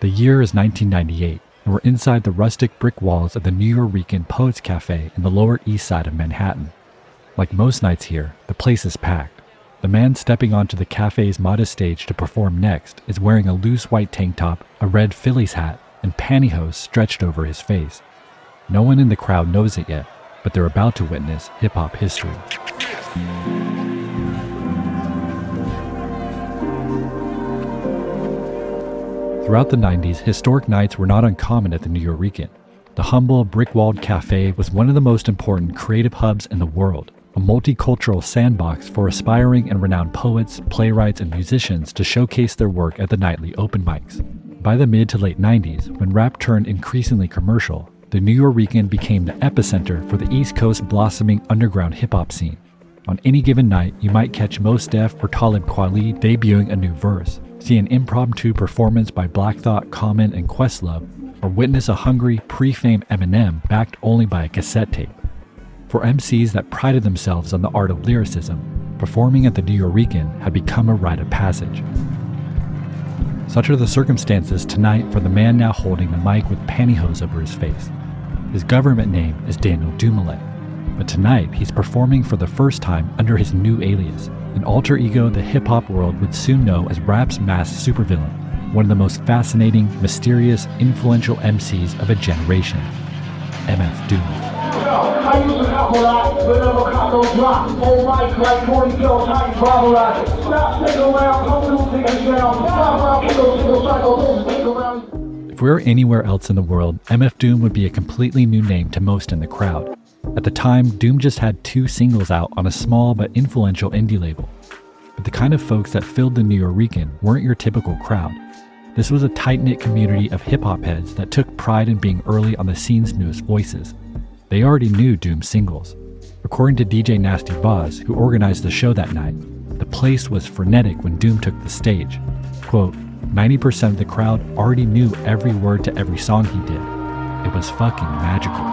The year is 1998, and we're inside the rustic brick walls of the Nuyorican Poets Cafe in the Lower East Side of Manhattan. Like most nights here, the place is packed. The man stepping onto the cafe's modest stage to perform next is wearing a loose white tank top, a red Phillies hat, and pantyhose stretched over his face. No one in the crowd knows it yet, but they're about to witness hip-hop history. Throughout the 90s, historic nights were not uncommon at the Nuyorican. The humble, brick-walled cafe was one of the most important creative hubs in the world, a multicultural sandbox for aspiring and renowned poets, playwrights, and musicians to showcase their work at the nightly open mics. By the mid to late 90s, when rap turned increasingly commercial, the Nuyorican became the epicenter for the East Coast blossoming underground hip-hop scene. On any given night, you might catch Mos Def or Talib Kweli debuting a new verse, see an impromptu performance by Black Thought, Common, and Questlove, or witness a hungry, pre-fame Eminem backed only by a cassette tape. For MCs that prided themselves on the art of lyricism, performing at the Nuyorican had become a rite of passage. Such are the circumstances tonight for the man now holding the mic with pantyhose over his face. His government name is Daniel Dumile, but tonight he's performing for the first time under his new alias, an alter ego the hip-hop world would soon know as rap's masked supervillain, one of the most fascinating, mysterious, influential MCs of a generation, MF Doom. I use a couple lot, but never caught no drop. Whole mic like 40 kills, how you bobble Stop, stick around, come through, take a down. Stop around, kill, psycho, stick around. If we were anywhere else in the world, MF Doom would be a completely new name to most in the crowd. At the time, Doom just had 2 singles out on a small but influential indie label. But the kind of folks that filled the Nuyorican weren't your typical crowd. This was a tight-knit community of hip-hop heads that took pride in being early on the scene's newest voices. They already knew Doom's singles. According to DJ Nasty Boz, who organized the show that night, the place was frenetic when Doom took the stage. Quote, 90% of the crowd already knew every word to every song he did. It was fucking magical.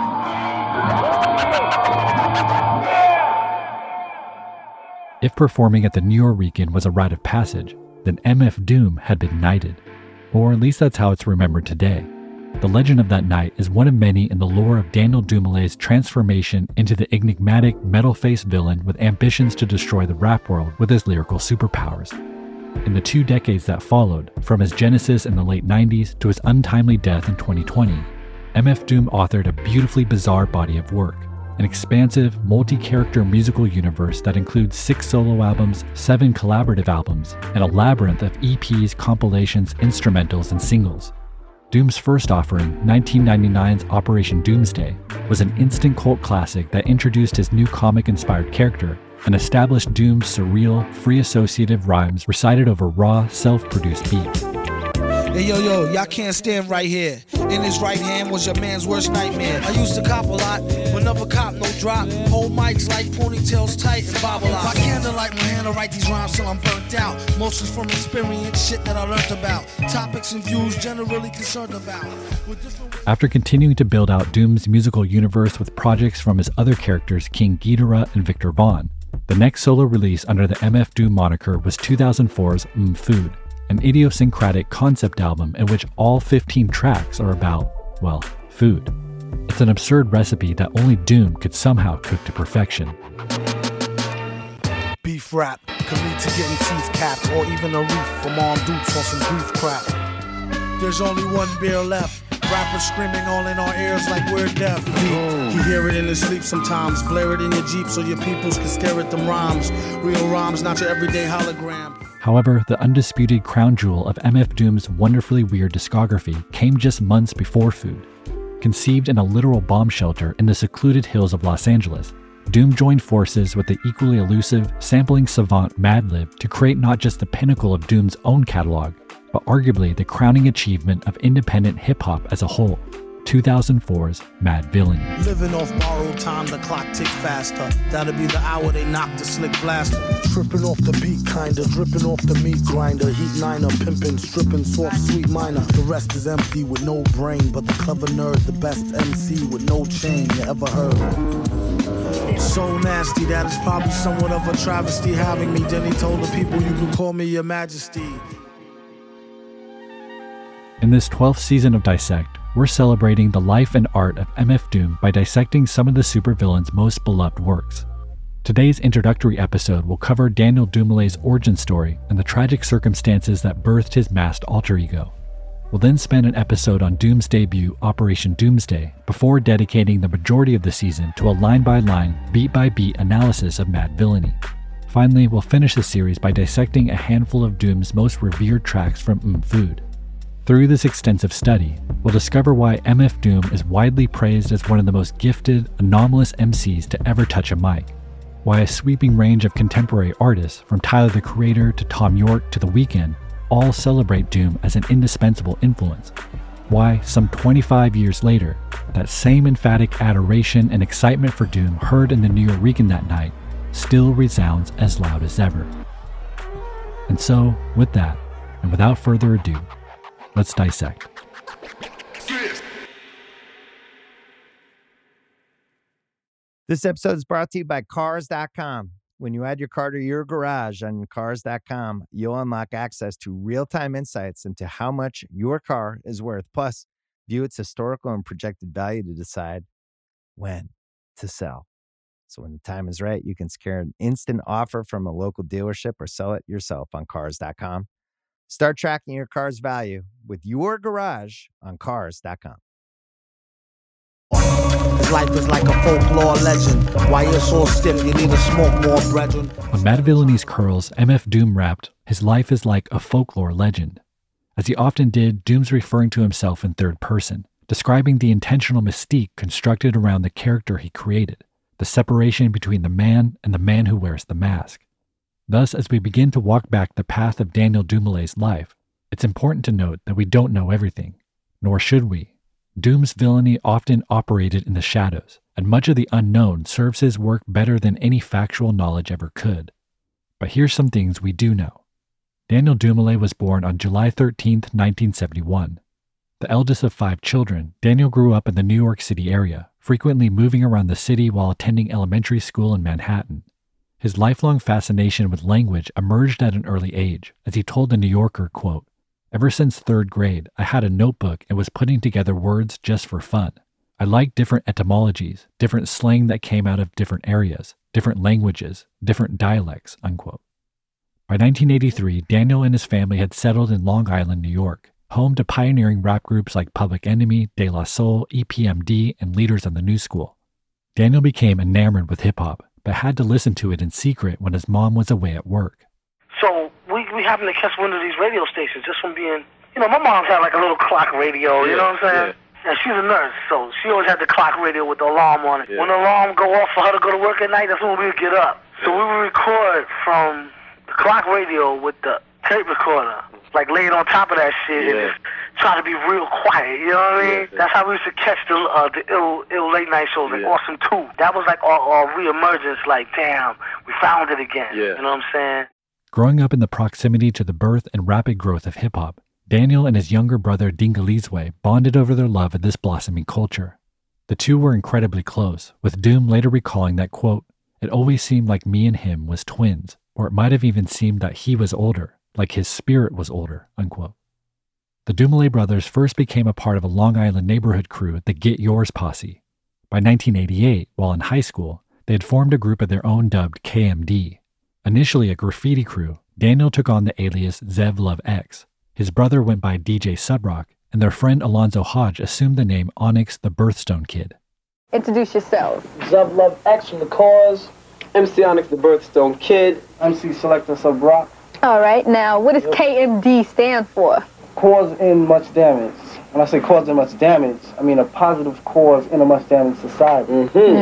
If performing at the Nuyorican was a rite of passage, then MF Doom had been knighted. Or at least that's how it's remembered today. The legend of that night is one of many in the lore of Daniel Dumile's transformation into the enigmatic, metal-faced villain with ambitions to destroy the rap world with his lyrical superpowers. In the 2 decades that followed, from his genesis in the late 90s to his untimely death in 2020, MF Doom authored a beautifully bizarre body of work, an expansive, multi-character musical universe that includes 6 solo albums, 7 collaborative albums, and a labyrinth of EPs, compilations, instrumentals, and singles. Doom's first offering, 1999's Operation Doomsday, was an instant cult classic that introduced his new comic-inspired character and established Doom's surreal, free associative rhymes recited over raw, self-produced beats. Hey, yo, y'all can't stand right here. In his right hand was your man's worst nightmare. I used to cop a lot, but never cop no drop. Whole mics like ponytails tight and bobble out. By candlelight, my hand to write these rhymes till I'm burnt out. Most is from experience, shit that I learned about. Topics and views generally concerned about. After continuing to build out Doom's musical universe with projects from his other characters King Ghidorah and Victor Vaughn, the next solo release under the MF Doom moniker was 2004's Food, an idiosyncratic concept album in which all 15 tracks are about, well, food. It's an absurd recipe that only Doom could somehow cook to perfection. Beef rap could lead to getting teeth capped or even a reef from armed dudes on some grief crap. There's only one beer left. Rappers screaming all in our ears like we're deaf. You hear it in his sleep sometimes. Blare it in your Jeep so your peoples can stare at them rhymes. Real rhymes, not your everyday hologram. However, the undisputed crown jewel of MF Doom's wonderfully weird discography came just months before Food. Conceived in a literal bomb shelter in the secluded hills of Los Angeles, Doom joined forces with the equally elusive, sampling savant Madlib to create not just the pinnacle of Doom's own catalog, but arguably the crowning achievement of independent hip-hop as a whole, 2004's Madvillainy. Living off borrowed time, the clock ticks faster. That'll be the hour they knock the slick blaster. Tripping off the beat kinda, dripping off the meat grinder. Heat niner, pimping, stripping, soft, sweet minor. The rest is empty with no brain, but the clever nerd, the best MC with no chain you ever heard. So nasty that it's probably somewhat of a travesty having me. Then he told the people you can call me your majesty. In this 12th season of Dissect, we're celebrating the life and art of MF Doom by dissecting some of the supervillain's most beloved works. Today's introductory episode will cover Daniel Dumoulin origin story and the tragic circumstances that birthed his masked alter ego. We'll then spend an episode on Doom's debut, Operation Doomsday, before dedicating the majority of the season to a line-by-line, beat-by-beat analysis of Madvillainy. Finally, we'll finish the series by dissecting a handful of Doom's most revered tracks from Food. Through this extensive study, we'll discover why MF Doom is widely praised as one of the most gifted, anomalous MCs to ever touch a mic, why a sweeping range of contemporary artists, from Tyler the Creator to Thom Yorke to The Weeknd, all celebrate Doom as an indispensable influence, why, some 25 years later, that same emphatic adoration and excitement for Doom heard in the Nuyorican that night still resounds as loud as ever. And so, with that, and without further ado, let's dissect. This episode is brought to you by Cars.com. When you add your car to your garage on Cars.com, you'll unlock access to real-time insights into how much your car is worth. Plus, view its historical and projected value to decide when to sell. So when the time is right, you can secure an instant offer from a local dealership or sell it yourself on Cars.com. Start tracking your car's value with your garage on Cars.com. Life is like a folklore legend. Why you're so stiff, you need to smoke more, brethren. On Madvillainy's Curls, MF Doom rapped, "His life is like a folklore legend." As he often did, Doom's referring to himself in third person, describing the intentional mystique constructed around the character he created, the separation between the man and the man who wears the mask. Thus, as we begin to walk back the path of Daniel Dumoulin's life, it's important to note that we don't know everything, nor should we. Doom's villainy often operated in the shadows, and much of the unknown serves his work better than any factual knowledge ever could. But here's some things we do know. Daniel Dumoulin was born on July 13, 1971. The eldest of 5 children, Daniel grew up in the New York City area, frequently moving around the city while attending elementary school in Manhattan. His lifelong fascination with language emerged at an early age, as he told The New Yorker, quote, "Ever since 3rd grade, I had a notebook and was putting together words just for fun. I liked different etymologies, different slang that came out of different areas, different languages, different dialects," unquote. By 1983, Daniel and his family had settled in Long Island, New York, home to pioneering rap groups like Public Enemy, De La Soul, EPMD, and leaders of the New School. Daniel became enamored with hip-hop, but had to listen to it in secret when his mom was away at work. So we happened to catch one of these radio stations just from being, my mom's had like a little clock radio, you know what I'm saying? Yeah. And she's a nurse, so she always had the clock radio with the alarm on it. Yeah. When the alarm go off for her to go to work at night, that's when we would get up. So we would record from the clock radio with the tape recorder, like laid on top of that shit and just try to be real quiet, you know what I mean? Yeah. That's how we used to catch the ill late night shows, like Awesome 2. That was like our reemergence, like, damn, we found it again, you know what I'm saying? Growing up in the proximity to the birth and rapid growth of hip-hop, Daniel and his younger brother Dingalizwe bonded over their love of this blossoming culture. The two were incredibly close, with Doom later recalling that, quote, "It always seemed like me and him was twins, or it might have even seemed that he was older, like his spirit was older," unquote. The Dumoulin brothers first became a part of a Long Island neighborhood crew, the Get Yours Posse. By 1988, while in high school, they had formed a group of their own dubbed KMD. Initially a graffiti crew, Daniel took on the alias Zev Love X. His brother went by DJ Subrock, and their friend Alonzo Hodge assumed the name Onyx the Birthstone Kid. Introduce yourselves. Zev Love X from The Cause. MC Onyx the Birthstone Kid. MC Selector Subrock. All right, now what does KMD stand for? Cause in much damage. When I say cause in much damage, I mean a positive cause in a much damaged society.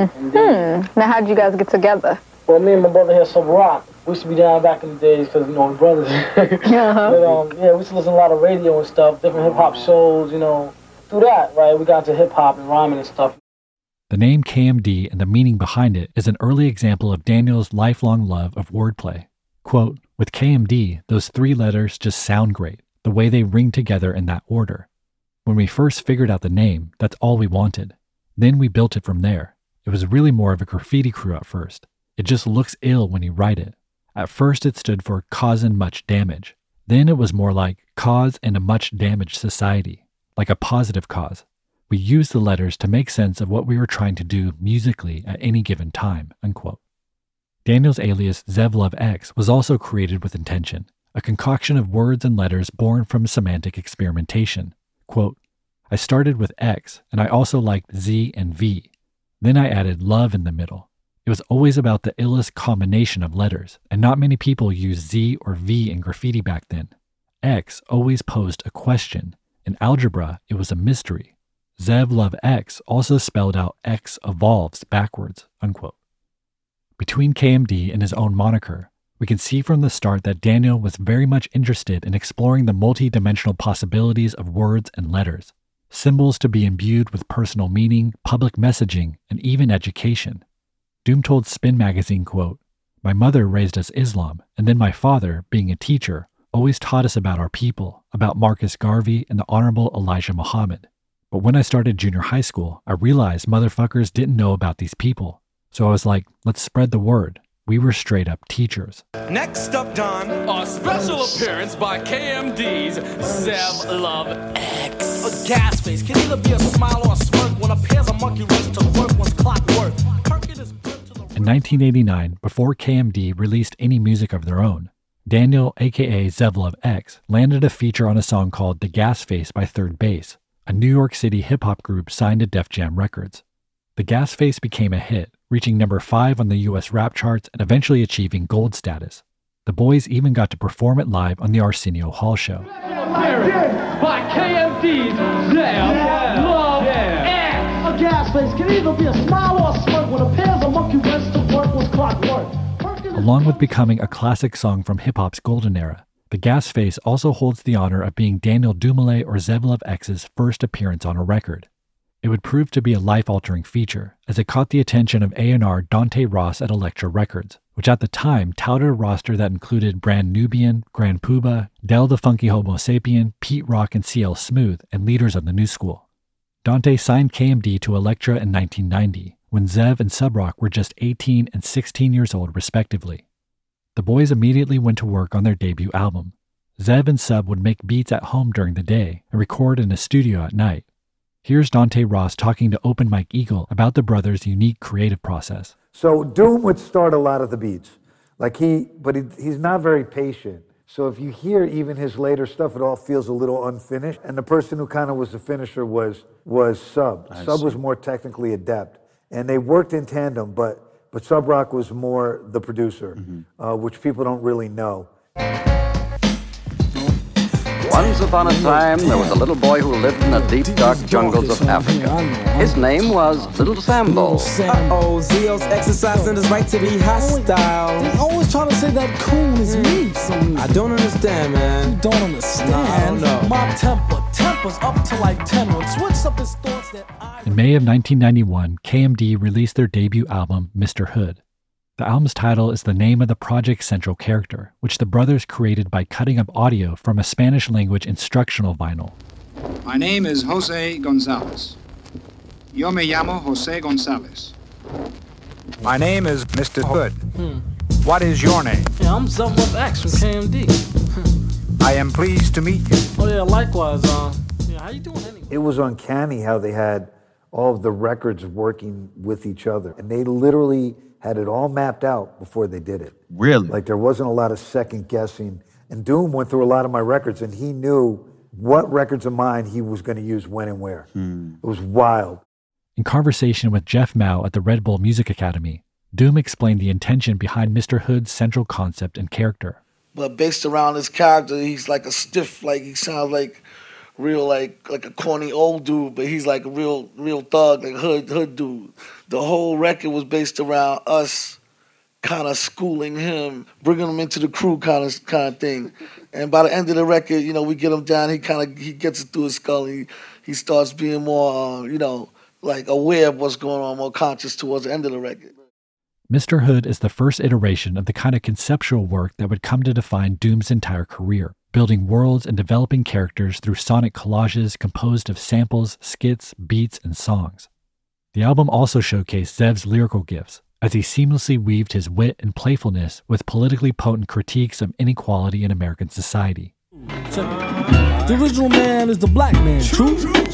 Now how did you guys get together? Well, me and my brother here, Subrock, we used to be down back in the days because, we're brothers. But, we used to listen to a lot of radio and stuff, different hip-hop shows, Through that, right, we got into hip-hop and rhyming and stuff. The name KMD and the meaning behind it is an early example of Daniel's lifelong love of wordplay. Quote, "With KMD, those 3 letters just sound great, the way they ring together in that order. When we first figured out the name, that's all we wanted. Then we built it from there. It was really more of a graffiti crew at first. It just looks ill when you write it. At first it stood for causing much damage. Then it was more like cause in a much damaged society, like a positive cause. We used the letters to make sense of what we were trying to do musically at any given time, unquote. Daniel's alias Zev Love X was also created with intention, a concoction of words and letters born from semantic experimentation. Quote, I started with X, and I also liked Z and V. Then I added love in the middle. It was always about the illest combination of letters, and not many people used Z or V in graffiti back then. X always posed a question. In algebra, it was a mystery. Zev Love X also spelled out X evolves backwards, unquote. Between KMD and his own moniker, we can see from the start that Daniel was very much interested in exploring the multi-dimensional possibilities of words and letters, symbols to be imbued with personal meaning, public messaging, and even education. Doom told Spin magazine, quote, my mother raised us Islam, and then my father, being a teacher, always taught us about our people, about Marcus Garvey and the Honorable Elijah Muhammad. But when I started junior high school, I realized motherfuckers didn't know about these people. So I was like, let's spread the word. We were straight up teachers. Next up, Don, a special appearance by KMD's Zev Love X. A gas face can either be a smile or a smirk when a pair's a monkey race to work one's clockwork. In 1989, before KMD released any music of their own, Daniel, aka Zev Love X, landed a feature on a song called The Gas Face by Third Base, a New York City hip-hop group signed to Def Jam Records. The Gas Face became a hit, reaching number 5 on the US rap charts and eventually achieving gold status. The boys even got to perform it live on the Arsenio Hall show. By KMD's Zev Love X. A gas face can either be a smile or a smirk when a pair's a monkey race to work one's clockwork. Along with becoming a classic song from hip-hop's golden era, The Gas Face also holds the honor of being Daniel Dumile or Zev Love X's first appearance on a record. It would prove to be a life-altering feature, as it caught the attention of A&R Dante Ross at Elektra Records, which at the time touted a roster that included Brand Nubian, Grand Puba, Del the Funky Homo Sapien, Pete Rock, and CL Smooth, and leaders of the new school. Dante signed KMD to Elektra in 1990, when Zev and Subrock were just 18 and 16 years old respectively. The boys immediately went to work on their debut album. Zev and Sub would make beats at home during the day and record in a studio at night. Here's Dante Ross talking to Open Mike Eagle about the brothers' unique creative process. So Doom would start a lot of the beats, he's not very patient. So if you hear even his later stuff, it all feels a little unfinished. And the person who kind of was the finisher was Sub. Sub was more technically adept, and they worked in tandem. But Subrock was more the producer, which people don't really know. Once upon a time, there was a little boy who lived in the deep, dark jungles of Africa. His name was Little Sambo. Uh-oh, Zeo's exercising his right to be hostile. They always trying to say that coon is me. I don't understand, man. You don't understand? No, I don't know. My temper's up to like 10. When switch up his thoughts that I... In May of 1991, KMD released their debut album, Mr. Hood. The album's title is the name of the project's central character, which the brothers created by cutting up audio from a Spanish-language instructional vinyl. My name is Jose Gonzalez. Yo me llamo Jose Gonzalez. My name is Mr. Hood. What is your name? Yeah, I'm Zev Love X from KMD. I am pleased to meet you. Oh yeah, likewise. How you doing anyway? It was uncanny how they had all of the records working with each other, and they literally had it all mapped out before they did it. Really? Like there wasn't a lot of second guessing. And Doom went through a lot of my records, and he knew what records of mine he was going to use when and where. It was wild. In conversation with Jeff Mao at the Red Bull Music Academy, Doom explained the intention behind Mr. Hood's central concept and character. But based around his character, he's like a stiff, like he sounds like real like a corny old dude, but he's like a real thug, like hood dude. The whole record was based around us kind of schooling him, bringing him into the crew kind of thing. And by the end of the record, we get him down, he gets it through his skull. He starts being more, like aware of what's going on, more conscious towards the end of the record. Mr. Hood is the first iteration of the kind of conceptual work that would come to define Doom's entire career, building worlds and developing characters through sonic collages composed of samples, skits, beats, and songs. The album also showcased Zev's lyrical gifts, as he seamlessly weaved his wit and playfulness with politically potent critiques of inequality in American society. Check it. The original man is the black man, true?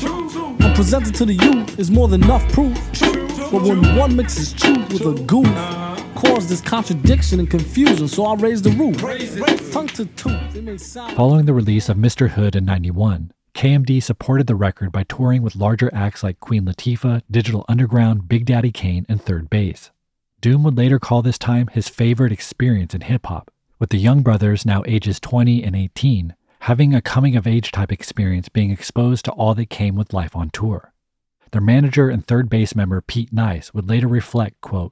And presented to the youth is more than enough proof. But when one mixes truth with a goof, cause this contradiction and confusion, so I raise the roof. Tongue to tooth, it may sound... Following the release of Mr. Hood in '91, KMD supported the record by touring with larger acts like Queen Latifah, Digital Underground, Big Daddy Kane, and Third Bass. Doom would later call this time his favorite experience in hip-hop, with the young brothers, now ages 20 and 18, having a coming-of-age type experience being exposed to all that came with life on tour. Their manager and Third Bass member Pete Nice would later reflect, quote,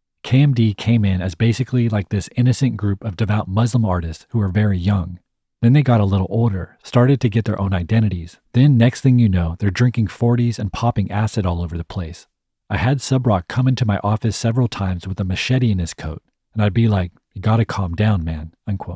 KMD came in as basically like this innocent group of devout Muslim artists who were very young. Then they got a little older, started to get their own identities. Then next thing you know, they're drinking 40s and popping acid all over the place. I had Sub Rock come into my office several times with a machete in his coat, and I'd be like, you gotta calm down, man, unquote.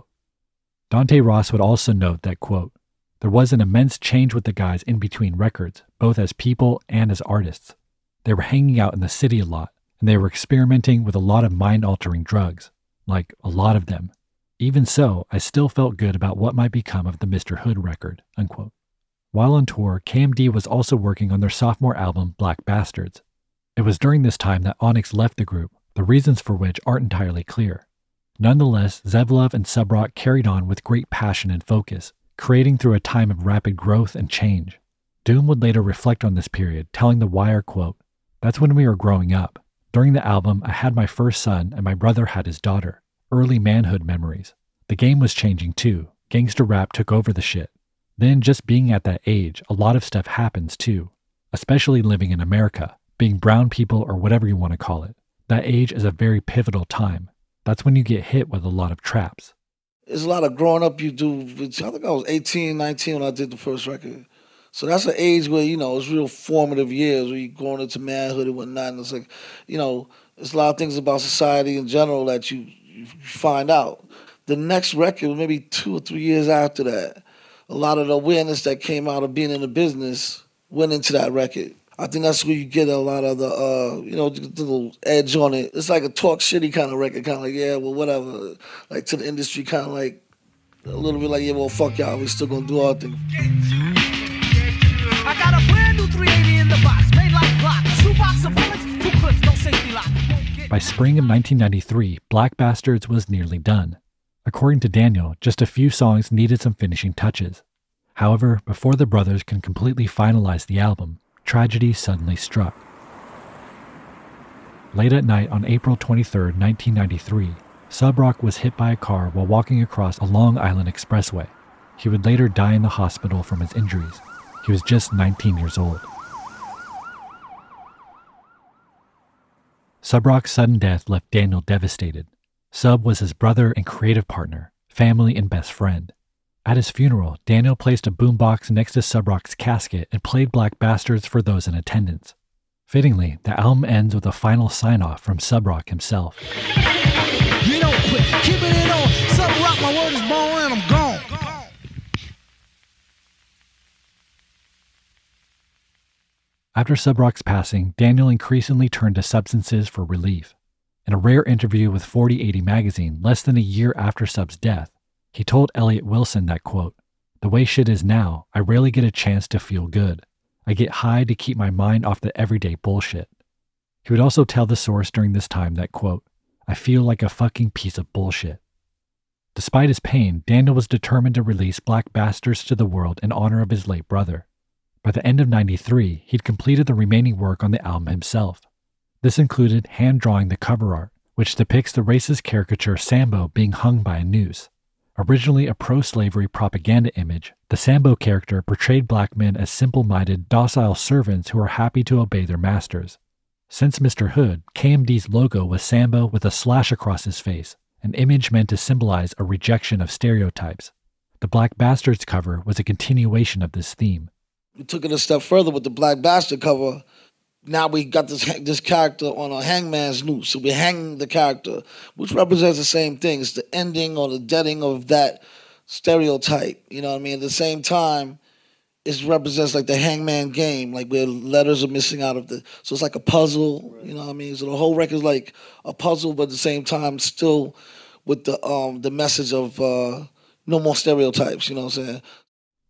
Dante Ross would also note that, quote, there was an immense change with the guys in between records, both as people and as artists. They were hanging out in the city a lot, and they were experimenting with a lot of mind-altering drugs, like a lot of them. Even so, I still felt good about what might become of the Mr. Hood record, unquote. While on tour, KMD was also working on their sophomore album, Black Bastards. It was during this time that Onyx left the group, the reasons for which aren't entirely clear. Nonetheless, Zev Love and Sub Rock carried on with great passion and focus, creating through a time of rapid growth and change. Doom would later reflect on this period, telling The Wire, quote, that's when we were growing up. During the album, I had my first son and my brother had his daughter. Early manhood memories. The game was changing too. Gangster rap took over the shit. Then just being at that age, a lot of stuff happens too. Especially living in America, being brown people or whatever you want to call it. That age is a very pivotal time. That's when you get hit with a lot of traps. There's a lot of growing up you do. I think I was 18, 19 when I did the first record. So that's an age where, it's real formative years where you're going into manhood and whatnot. And it's like, there's a lot of things about society in general that you find out. The next record, maybe 2 or 3 years after that, a lot of the awareness that came out of being in the business went into that record. I think that's where you get a lot of the, the little edge on it. It's like a talk shitty kind of record, kind of like, yeah, well, whatever. Like to the industry, kind of like a little bit like, yeah, well, fuck y'all, we still gonna do our thing. I got a brand new 380 in the box, made like clock. 2 box of bullets, 2 clips, no safety lock. By spring of 1993, Black Bastards was nearly done. According to Daniel, just a few songs needed some finishing touches. However, before the brothers can completely finalize the album, tragedy suddenly struck. Late at night on April 23, 1993, Sub Rock was hit by a car while walking across a Long Island expressway. He would later die in the hospital from his injuries. He was just 19 years old. Sub Rock's sudden death left Daniel devastated. Sub was his brother and creative partner, family and best friend. At his funeral, Daniel placed a boombox next to Sub Rock's casket and played Black Bastards for those in attendance. Fittingly, the album ends with a final sign-off from Sub Rock himself. You don't quit, keeping it on. Sub Rock, my word is born and I'm gone. After Sub Rock's passing, Daniel increasingly turned to substances for relief. In a rare interview with 4080 magazine less than a year after Sub's death, he told Elliot Wilson that, quote, the way shit is now, I rarely get a chance to feel good. I get high to keep my mind off the everyday bullshit. He would also tell the source during this time that, quote, I feel like a fucking piece of bullshit. Despite his pain, Daniel was determined to release Black Bastards to the world in honor of his late brother. By the end of '93, he'd completed the remaining work on the album himself. This included hand-drawing the cover art, which depicts the racist caricature Sambo being hung by a noose. Originally a pro-slavery propaganda image, the Sambo character portrayed black men as simple-minded, docile servants who are happy to obey their masters. Since Mr. Hood, KMD's logo was Sambo with a slash across his face, an image meant to symbolize a rejection of stereotypes. The Black Bastards cover was a continuation of this theme. We took it a step further with the Black Bastard cover. Now we got this character on a hangman's noose. So we're hanging the character, which represents the same thing. It's the ending or the deading of that stereotype. You know what I mean? At the same time, it represents like the hangman game, like where letters are missing out of the... So it's like a puzzle, you know what I mean? So the whole record's like a puzzle, but at the same time still with the message of no more stereotypes, you know what I'm saying?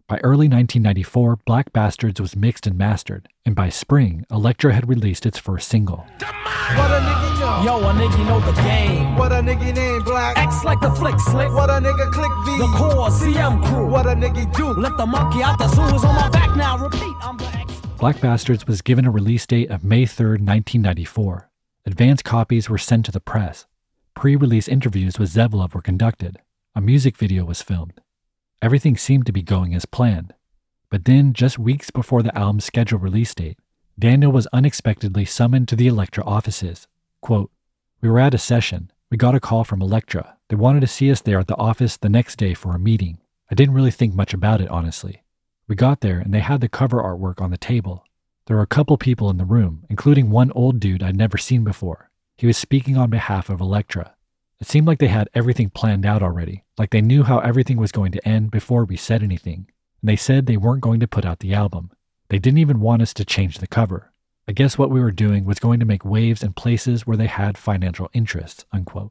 By early 1994, Black Bastards was mixed and mastered, and by spring, Elektra had released its first single. What a nigga know? Yo, a nigga know the game. What a nigga name Black? X like the flick slick. What a nigga click V. The core CM crew. What a nigga do? Let the monkey out the zoo is on my back now. Repeat, I'm the X. Black Bastards was given a release date of May 3rd, 1994. Advance copies were sent to the press. Pre-release interviews with Zev Love were conducted. A music video was filmed. Everything seemed to be going as planned. But then, just weeks before the album's scheduled release date, Daniel was unexpectedly summoned to the Elektra offices. Quote, "We were at a session. We got a call from Elektra. They wanted to see us there at the office the next day for a meeting. I didn't really think much about it, honestly. We got there and they had the cover artwork on the table. There were a couple people in the room, including one old dude I'd never seen before. He was speaking on behalf of Elektra. It seemed like they had everything planned out already, like they knew how everything was going to end before we said anything. And they said they weren't going to put out the album. They didn't even want us to change the cover. I guess what we were doing was going to make waves in places where they had financial interests," unquote.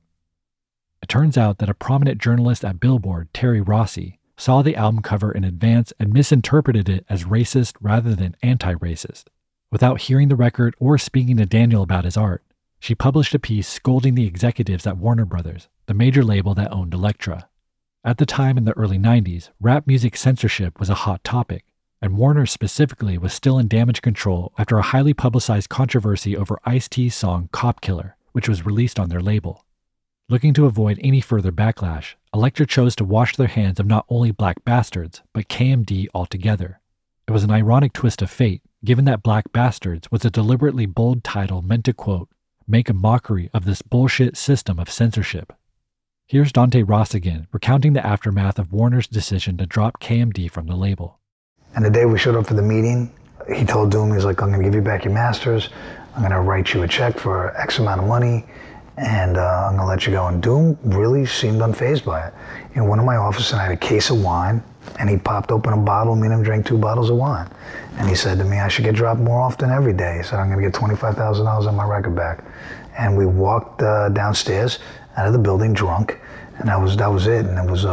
It turns out that a prominent journalist at Billboard, Terry Rossi, saw the album cover in advance and misinterpreted it as racist rather than anti-racist. Without hearing the record or speaking to Daniel about his art, she published a piece scolding the executives at Warner Brothers, the major label that owned Elektra. At the time in the early 90s, rap music censorship was a hot topic, and Warner specifically was still in damage control after a highly publicized controversy over Ice-T's song Cop Killer, which was released on their label. Looking to avoid any further backlash, Elektra chose to wash their hands of not only Black Bastards, but KMD altogether. It was an ironic twist of fate, given that Black Bastards was a deliberately bold title meant to, quote, make a mockery of this bullshit system of censorship. Here's Dante Ross again, recounting the aftermath of Warner's decision to drop KMD from the label. And the day we showed up for the meeting, he told Doom, he's like, I'm going to give you back your masters. I'm going to write you a check for X amount of money, and I'm going to let you go. And Doom really seemed unfazed by it. You know, one of my offices, I had a case of wine, and he popped open a bottle, me and him drank 2 bottles of wine. And he said to me, I should get dropped more often every day. He said, I'm going to get $25,000 on my record back. And we walked downstairs out of the building drunk, and that was it. And it was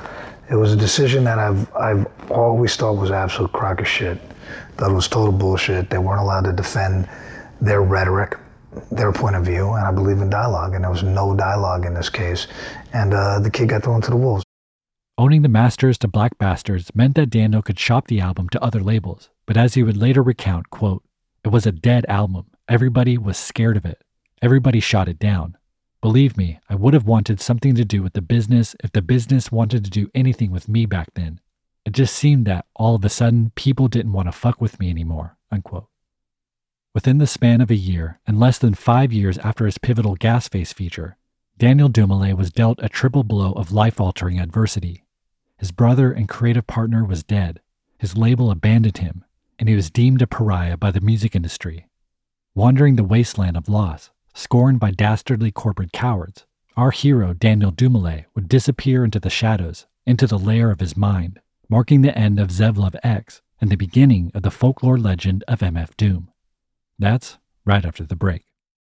a decision that I've always thought was absolute crock of shit. That was total bullshit. They weren't allowed to defend their rhetoric, their point of view, and I believe in dialogue, and there was no dialogue in this case. And the kid got thrown to the wolves. Owning the masters to Black Bastards meant that Daniel could shop the album to other labels, but as he would later recount, quote, it was a dead album. Everybody was scared of it. Everybody shot it down. Believe me, I would have wanted something to do with the business if the business wanted to do anything with me back then. It just seemed that all of a sudden people didn't want to fuck with me anymore, unquote. Within the span of a year, and less than 5 years after his pivotal Gasface feature, Daniel Dumile was dealt a triple blow of life-altering adversity. His brother and creative partner was dead, his label abandoned him, and he was deemed a pariah by the music industry. Wandering the wasteland of loss, scorned by dastardly corporate cowards, our hero Daniel Dumile would disappear into the shadows, into the lair of his mind, marking the end of Zev Love X and the beginning of the folklore legend of MF Doom. That's right after the break.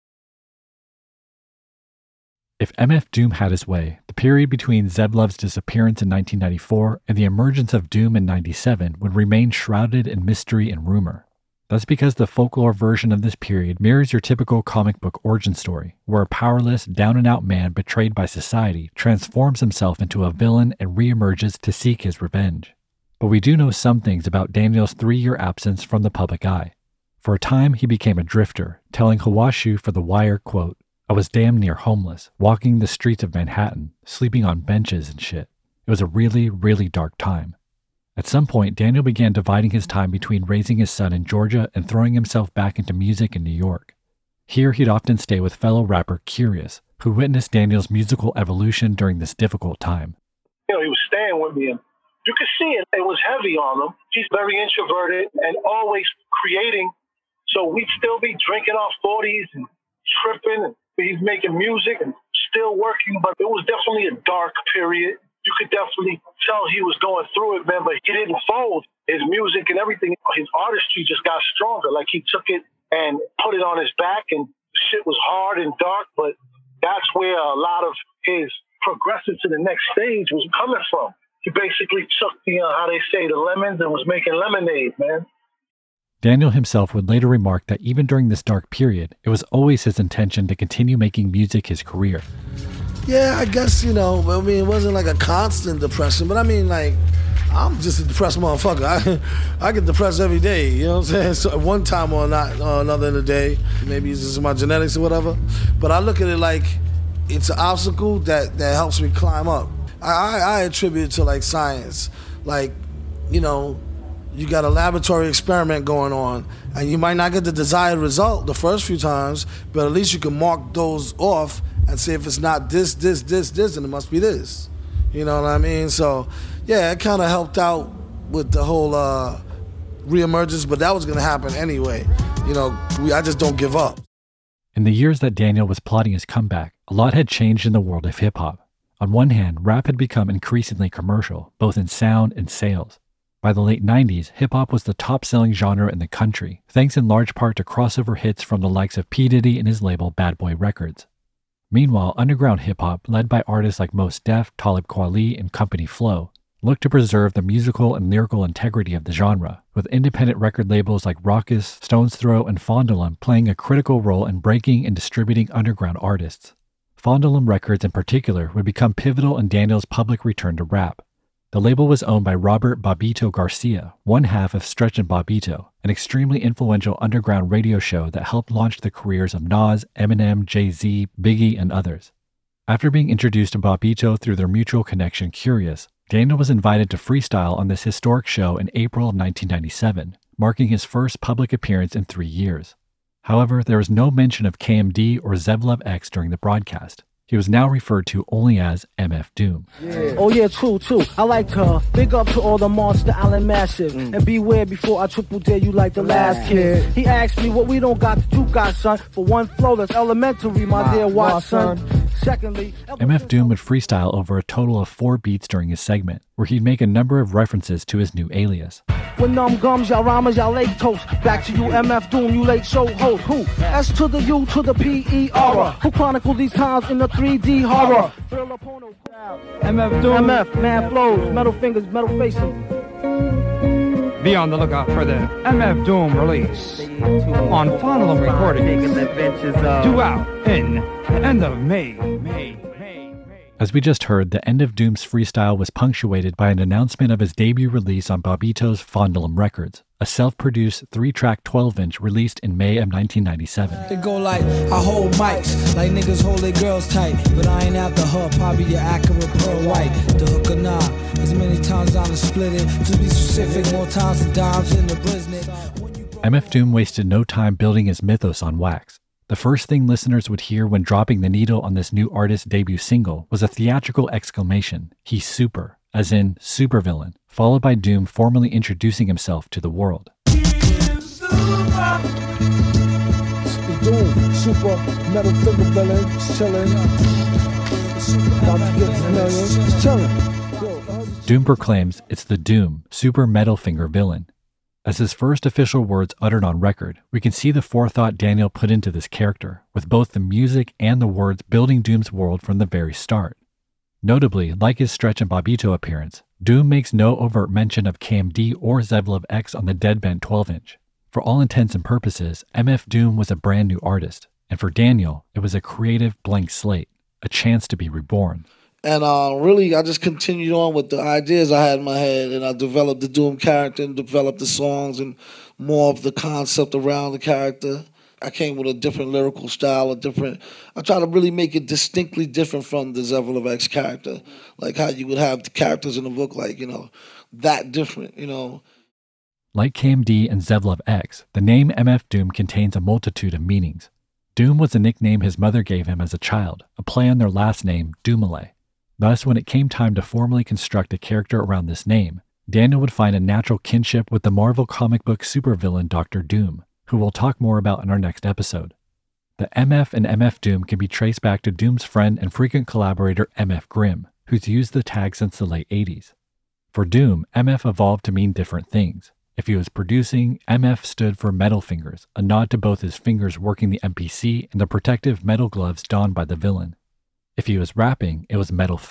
If MF Doom had his way, the period between Zev Love's disappearance in 1994 and the emergence of Doom in 97 would remain shrouded in mystery and rumor. That's because the folklore version of this period mirrors your typical comic book origin story, where a powerless, down-and-out man betrayed by society transforms himself into a villain and reemerges to seek his revenge. But we do know some things about Daniel's 3-year absence from the public eye. For a time, he became a drifter, telling Hawashu for The Wire, quote, I was damn near homeless, walking the streets of Manhattan, sleeping on benches and shit. It was a really, really dark time. At some point, Daniel began dividing his time between raising his son in Georgia and throwing himself back into music in New York. Here, he'd often stay with fellow rapper Curious, who witnessed Daniel's musical evolution during this difficult time. You know, he was staying with me, and you could see it. It was heavy on him. He's very introverted and always creating. So we'd still be drinking our 40s and tripping, and he's making music and still working, but it was definitely a dark period. You could definitely tell he was going through it, man, but he didn't fold. His music and everything, his artistry just got stronger. Like, he took it and put it on his back, and shit was hard and dark, but that's where a lot of his progressing to the next stage was coming from. he basically took the, how they say, the lemons and was making lemonade, man. Daniel himself would later remark that even during this dark period, it was always his intention to continue making music his career. Yeah, I guess, you know, I mean, it wasn't like a constant depression, but I mean, like, I'm just a depressed motherfucker. I get depressed every day, you know what I'm saying? So one time or not, or another in a day. Maybe it's just my genetics or whatever. But I look at it like it's an obstacle that helps me climb up. I attribute it to, like, science. Like, you know, you got a laboratory experiment going on, and you might not get the desired result the first few times, but at least you can mark those off and say if it's not this, then it must be this. You know what I mean? So, yeah, it kind of helped out with the whole reemergence, but that was going to happen anyway. You know, I just don't give up. In the years that Daniel was plotting his comeback, a lot had changed in the world of hip-hop. On one hand, rap had become increasingly commercial, both in sound and sales. By the late 90s, hip-hop was the top-selling genre in the country, thanks in large part to crossover hits from the likes of P. Diddy and his label Bad Boy Records. Meanwhile, underground hip-hop, led by artists like Mos Def, Talib Kweli, and Company Flow, looked to preserve the musical and lyrical integrity of the genre, with independent record labels like Rawkus, Stone's Throw, and Fondulum playing a critical role in breaking and distributing underground artists. Fondulum Records in particular would become pivotal in Daniel's public return to rap. The label was owned by Robert Bobbito Garcia, one half of Stretch and Bobbito, an extremely influential underground radio show that helped launch the careers of Nas, Eminem, Jay-Z, Biggie, and others. After being introduced to Bobbito through their mutual connection Curious, Daniel was invited to freestyle on this historic show in April of 1997, marking his first public appearance in 3 years. However, there was no mention of KMD or Zev Love X during the broadcast. He was now referred to only as MF Doom. Yeah. Oh yeah, true. I like to big up to all the Monster Island Massive. And beware before I triple dare you like the last kid. He asked me what we don't got that you got, son. For one flow, that's elementary, my dear Watson. Secondly, MF Doom would freestyle over a total of 4 beats during his segment, where he'd make a number of references to his new alias. When numb gums, y'all rhymes, y'all late toast. Back to you, MF Doom, you late show host. Who? S to the U to the P-E-R. Who chronicle these times in the 3D horror? MF Doom. MF, man flows, metal fingers, metal faces. Be on the lookout for the MF Doom release on Fondulum Recordings. Due out in the end of May. As we just heard, the end of Doom's freestyle was punctuated by an announcement of his debut release on Bobbito's Fondulum Records, a self-produced 3-track 12-inch released in May of 1997. It go like, I hold mics, like niggas hold their girls tight, but I ain't out the hook, probably your Acura pearl white, the hook or nah, as many times I done split it, to be specific, more times than dimes in the business. MF Doom wasted no time building his mythos on wax. The first thing listeners would hear when dropping the needle on this new artist's debut single was a theatrical exclamation, "He's super," as in supervillain, followed by Doom formally introducing himself to the world. Doom, super, metal finger villain, chillin'. About to get this million, chillin'. Doom proclaims it's the Doom, super metal finger villain. As his first official words uttered on record, we can see the forethought Daniel put into this character, with both the music and the words building Doom's world from the very start. Notably, like his Stretch and Bobbito appearance, Doom makes no overt mention of KMD or Zev Love X on the Deadbent 12-inch. For all intents and purposes, MF Doom was a brand new artist, and for Daniel, it was a creative blank slate, a chance to be reborn. And really, I just continued on with the ideas I had in my head, and I developed the Doom character and developed the songs and more of the concept around the character. I came with a different lyrical style, I try to really make it distinctly different from the Zev Love X character, like how you would have the characters in the book, like, you know, that different, you know. Like KMD and Zev Love X, the name MF Doom contains a multitude of meanings. Doom was a nickname his mother gave him as a child, a play on their last name, Doomale. Thus, when it came time to formally construct a character around this name, Daniel would find a natural kinship with the Marvel comic book supervillain Dr. Doom, who we'll talk more about in our next episode. The MF and MF Doom can be traced back to Doom's friend and frequent collaborator MF Grimm, who's used the tag since the late 80s. For Doom, MF evolved to mean different things. If he was producing, MF stood for metal fingers, a nod to both his fingers working the MPC and the protective metal gloves donned by the villain. If he was rapping, it was metal face,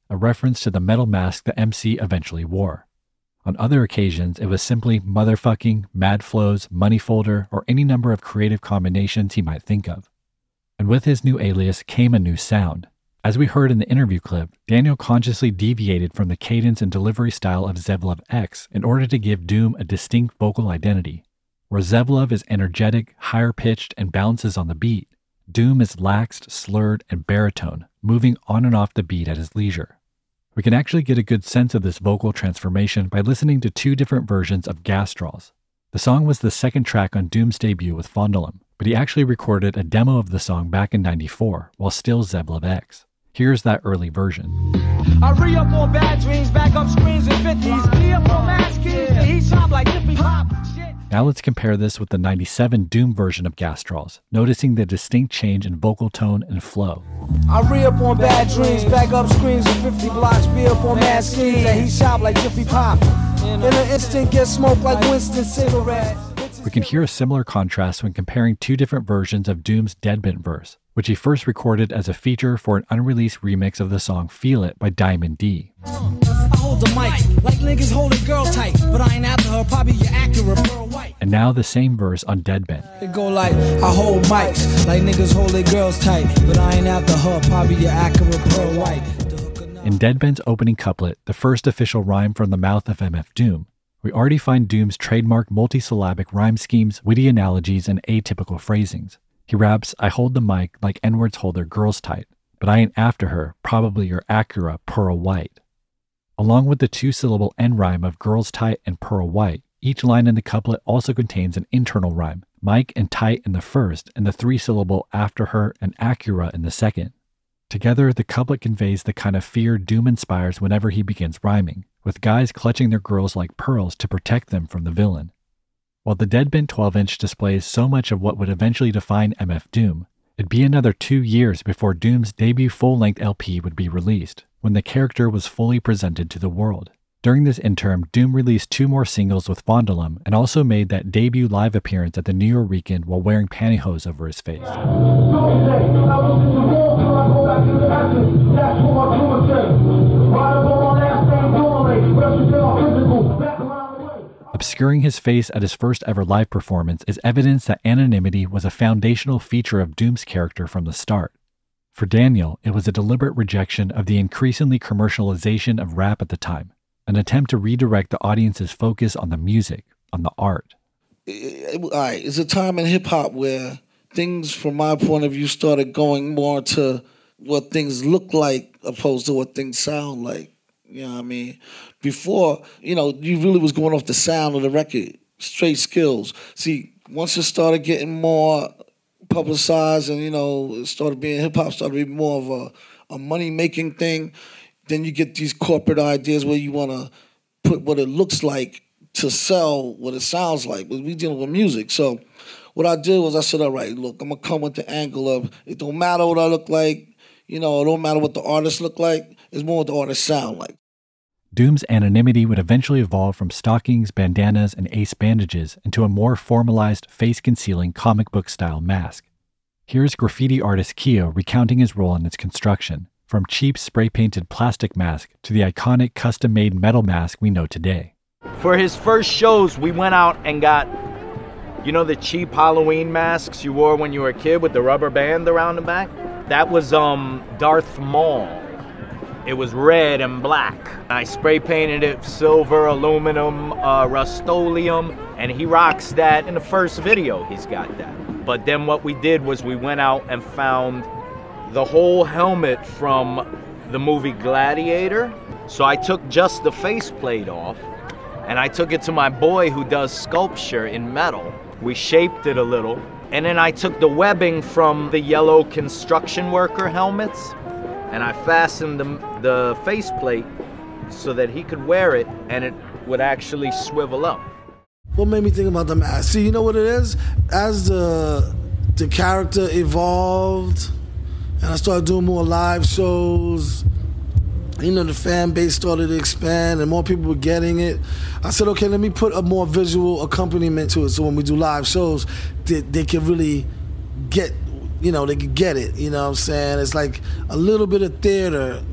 a reference to the metal mask the MC eventually wore. On other occasions, it was simply motherfucking, mad flows, money folder, or any number of creative combinations he might think of. And with his new alias came a new sound. As we heard in the interview clip, Daniel consciously deviated from the cadence and delivery style of Zevlov X in order to give Doom a distinct vocal identity. Where Zevlov is energetic, higher-pitched, and bounces on the beat, Doom is laxed, slurred, and baritone, moving on and off the beat at his leisure. We can actually get a good sense of this vocal transformation by listening to two different versions of Gas Straws. The song was the second track on Doom's debut with Fondulum, but he actually recorded a demo of the song back in '94 while still Zevlov X. Here's that early version. I re-up on bad dreams, back up screens and 50s, re-up on mass keys, he shop like hippie hop. Now let's compare this with the '97 Doom version of Gas Straws, noticing the distinct change in vocal tone and flow. I re-up on bad dreams, back up screens and 50 blocks, re-up on mass keys, and he shop like hippie hop. In an instant, get smoked like Winston cigarette. We can hear a similar contrast when comparing two different versions of Doom's Deadbent verse, which he first recorded as a feature for an unreleased remix of the song Feel It by Diamond D. I hold the mic, like niggas hold a girl tight, but I ain't after her, probably your Acura Pearl White. And now the same verse on Deadbent. It go like, I hold mics, like niggas hold their girls tight, but I ain't after her, probably your Acura Pearl White. In Deadbent's opening couplet, the first official rhyme from the mouth of MF Doom, we already find Doom's trademark multisyllabic rhyme schemes, witty analogies, and atypical phrasings. He raps, I hold the mic like N-words hold their girls tight, but I ain't after her, probably your Acura Pearl White. Along with the two-syllable N rhyme of girls tight and pearl white, each line in the couplet also contains an internal rhyme, mic and tight in the first, and the three-syllable after her and Acura in the second. Together, the couplet conveys the kind of fear Doom inspires whenever he begins rhyming, with guys clutching their girls like pearls to protect them from the villain. While the Deadbent 12-inch displays so much of what would eventually define MF Doom, it'd be another 2 years before Doom's debut full-length LP would be released, when the character was fully presented to the world. During this interim, Doom released 2 more singles with Fondulum and also made that debut live appearance at the New York Weekend while wearing pantyhose over his face. Obscuring his face at his first ever live performance is evidence that anonymity was a foundational feature of Doom's character from the start. For Daniel, it was a deliberate rejection of the increasingly commercialization of rap at the time, an attempt to redirect the audience's focus on the music, on the art. All right, it's a time in hip-hop where things, from my point of view, started going more to what things look like opposed to what things sound like. You know what I mean? Before, you really was going off the sound of the record, straight skills. See, once it started getting more publicized and, it started being hip-hop, started being more of a money-making thing, then you get these corporate ideas where you want to put what it looks like to sell what it sounds like. But we dealing with music. So what I did was I said, all right, look, I'm going to come with the angle of it don't matter what I look like, it don't matter what the artists look like, it's more what the artists sound like. Doom's anonymity would eventually evolve from stockings, bandanas, and ace bandages into a more formalized, face-concealing comic book-style mask. Here's graffiti artist Keo recounting his role in its construction, from cheap spray-painted plastic mask to the iconic custom-made metal mask we know today. For his first shows, we went out and got, the cheap Halloween masks you wore when you were a kid with the rubber band around the back? That was Darth Maul. It was red and black. I spray painted it silver, aluminum, Rust-Oleum, and he rocks that in the first video. He's got that. But then what we did was we went out and found the whole helmet from the movie Gladiator. So I took just the faceplate off, and I took it to my boy who does sculpture in metal. We shaped it a little, and then I took the webbing from the yellow construction worker helmets, and I fastened the faceplate so that he could wear it and it would actually swivel up. What made me think about the mask? See, you know what it is? As the character evolved and I started doing more live shows, the fan base started to expand and more people were getting it. I said, okay, let me put a more visual accompaniment to it so when we do live shows, they can really get, they can get it, you know what I'm saying? It's like a little bit of theater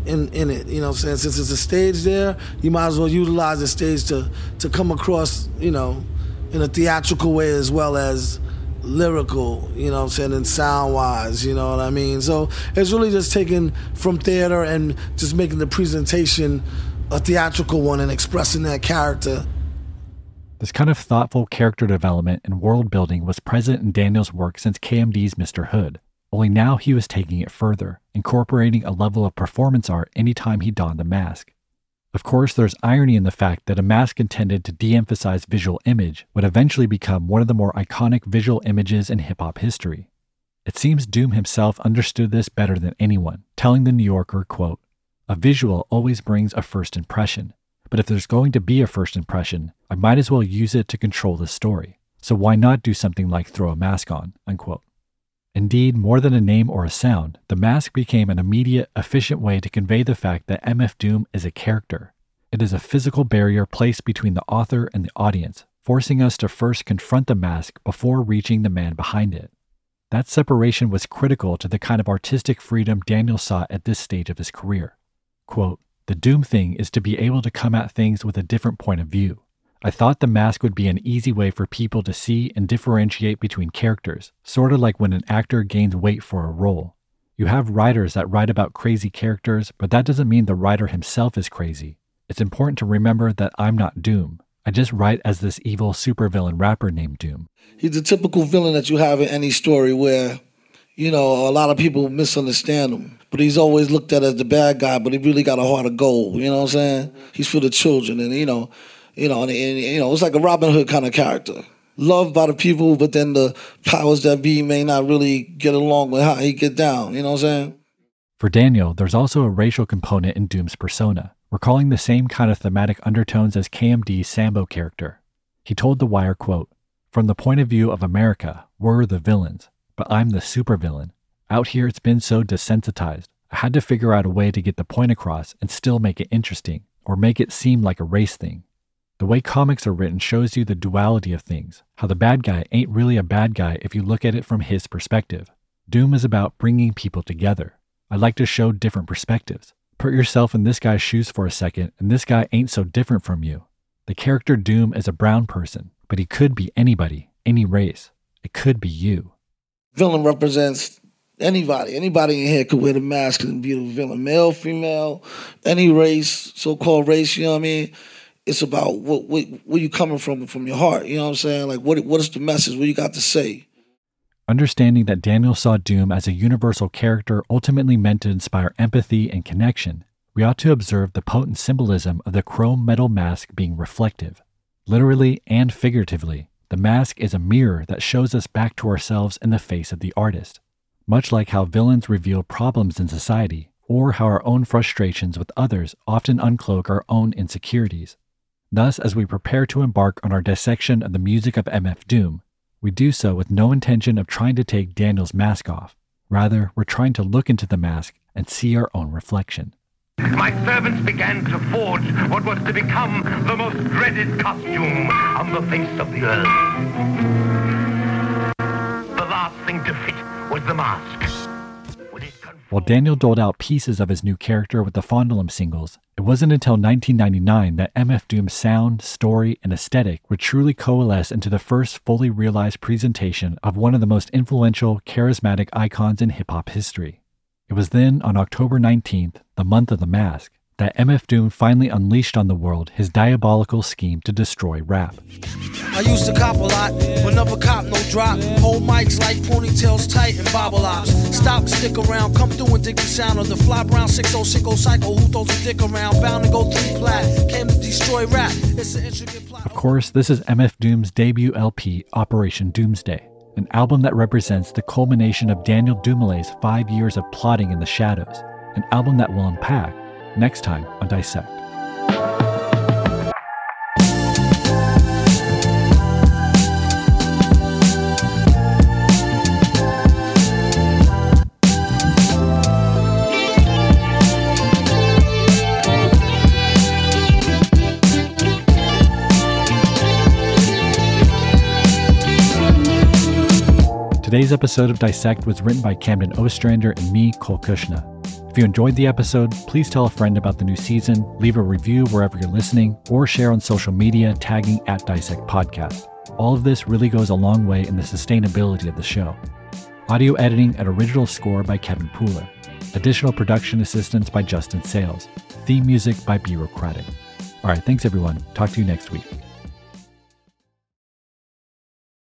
in it. You know what I'm saying? Since it's a stage there, you might as well utilize the stage to come across, you know, in a theatrical way as well as lyrical, you know what I'm saying, and sound-wise, you know what I mean? So it's really just taking from theater and just making the presentation a theatrical one and expressing that character. This kind of thoughtful character development and world building was present in Daniel's work since KMD's Mr. Hood, only now he was taking it further, incorporating a level of performance art anytime he donned a mask. Of course, there's irony in the fact that a mask intended to de-emphasize visual image would eventually become one of the more iconic visual images in hip-hop history. It seems Doom himself understood this better than anyone, telling The New Yorker, quote, "A visual always brings a first impression. But if there's going to be a first impression, I might as well use it to control the story. So why not do something like throw a mask on?" Unquote. Indeed, more than a name or a sound, the mask became an immediate, efficient way to convey the fact that MF Doom is a character. It is a physical barrier placed between the author and the audience, forcing us to first confront the mask before reaching the man behind it. That separation was critical to the kind of artistic freedom Daniel sought at this stage of his career. Quote, "The Doom thing is to be able to come at things with a different point of view. I thought the mask would be an easy way for people to see and differentiate between characters, sort of like when an actor gains weight for a role. You have writers that write about crazy characters, but that doesn't mean the writer himself is crazy. It's important to remember that I'm not Doom. I just write as this evil supervillain rapper named Doom." He's the typical villain that you have in any story where, you know, a lot of people misunderstand him. But he's always looked at as the bad guy, but he really got a heart of gold, you know what I'm saying? He's for the children, and it's like a Robin Hood kind of character. Loved by the people, but then the powers that be may not really get along with how he get down, you know what I'm saying? For Daniel, there's also a racial component in Doom's persona, recalling the same kind of thematic undertones as KMD's Sambo character. He told The Wire, quote, "From the point of view of America, we're the villains, but I'm the supervillain. Out here, it's been so desensitized. I had to figure out a way to get the point across and still make it interesting, or make it seem like a race thing. The way comics are written shows you the duality of things, how the bad guy ain't really a bad guy if you look at it from his perspective. Doom is about bringing people together. I like to show different perspectives. Put yourself in this guy's shoes for a second, and this guy ain't so different from you. The character Doom is a brown person, but he could be anybody, any race. It could be you." Villain represents anybody. Anybody in here could wear the mask and be the villain. Male, female, any race, so-called race, you know what I mean? It's about where you coming from your heart, you know what I'm saying? Like, what is the message? What you got to say? Understanding that Daniel saw Doom as a universal character ultimately meant to inspire empathy and connection, we ought to observe the potent symbolism of the chrome metal mask being reflective. Literally and figuratively, the mask is a mirror that shows us back to ourselves in the face of the artist. Much like how villains reveal problems in society, or how our own frustrations with others often uncloak our own insecurities. Thus, as we prepare to embark on our dissection of the music of MF Doom, we do so with no intention of trying to take Daniel's mask off. Rather, we're trying to look into the mask and see our own reflection. My servants began to forge what was to become the most dreaded costume on the face of the earth. The last thing to fit was the mask. While Daniel doled out pieces of his new character with the Fondulum singles, it wasn't until 1999 that MF Doom's sound, story, and aesthetic would truly coalesce into the first fully realized presentation of one of the most influential, charismatic icons in hip-hop history. It was then, on October 19th, the month of the mask, that MF Doom finally unleashed on the world his diabolical scheme to destroy rap. I used to cop a lot, but never cop no drop. Hold mics like ponytails tight and bobble ops. Stop, stick around, come through and dig the sound of the fly brown 60 psycho who throws a dick around. Bound to go 3 plat, came to destroy rap. It's an intricate plot. Of course, this is MF Doom's debut LP, Operation Doomsday, an album that represents the culmination of Daniel Dumoulin 5 years of plotting in the shadows, an album that we'll unpack next time on Dissect. Today's episode of Dissect was written by Camden Ostrander and me, Cole Kushner. If If you enjoyed the episode, please tell a friend about the new season, leave a review wherever you're listening, or share on social media tagging @Dissect Podcast. All of this really goes a long way in the sustainability of the show. Audio editing and original score by Kevin Pooler. Additional production assistance by Justin Sales. Theme music by Bureaucratic. All right, thanks everyone. Talk to you next week.